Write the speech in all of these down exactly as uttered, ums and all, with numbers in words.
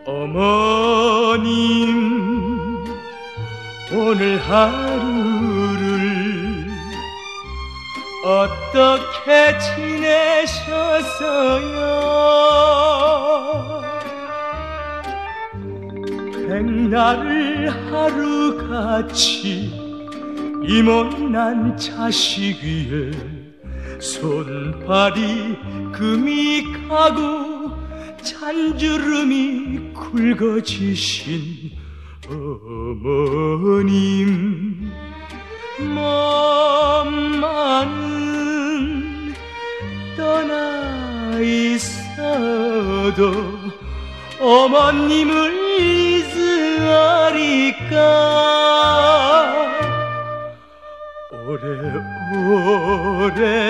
어머님, 오늘 하루를 어떻게 지내셨어요? 백날을 하루같이 이 못난 자식 위에 손발이 금이 가고 잔주름이 굵어지신 어머님, 몸만은 떠나 있어도 어머님을 잊으리까. 오래오래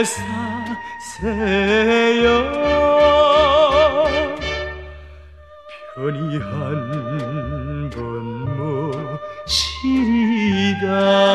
사세요. 편히 한 번 모시리다.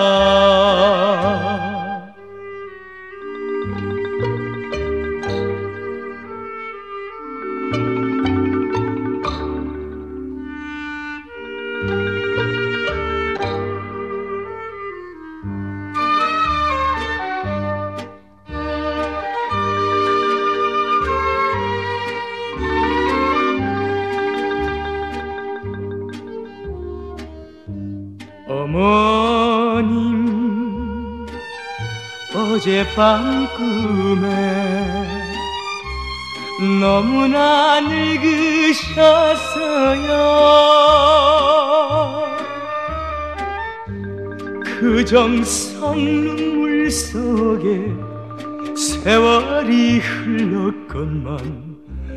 어머님, 어젯밤 꿈에 너무나 늙으셨어요. 그 정성 눈물 속에 세월이 흘렀건만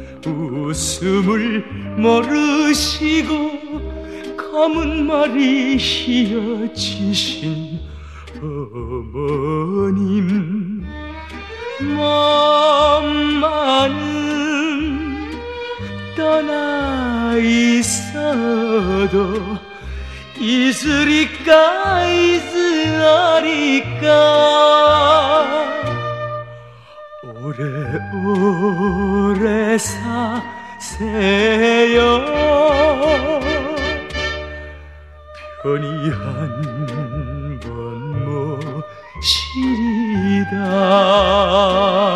웃음을 모르시고 검은 머리 휘어지신 어머님, 몸만은 떠나 있어도 잊으리까 잊으리까. 오래오래 사세요. 편히 한 번 모시리다.